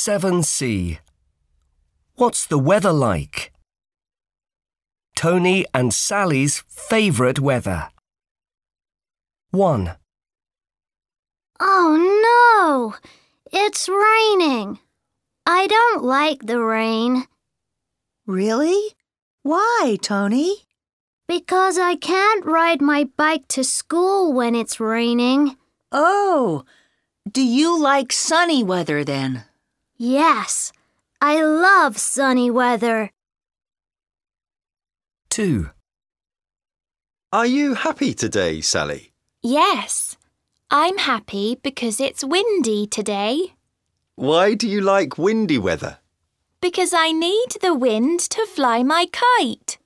7C. What's the weather like? Tony and Sally's favourite weather. 1. Oh no! It's raining. I don't like the rain. Really? Why, Tony? Because I can't ride my bike to school when it's raining. Oh, do you like sunny weather then? Yes, I love sunny weather. 2. Are you happy today, Sally? Yes, I'm happy because it's windy today. Why do you like windy weather? Because I need the wind to fly my kite.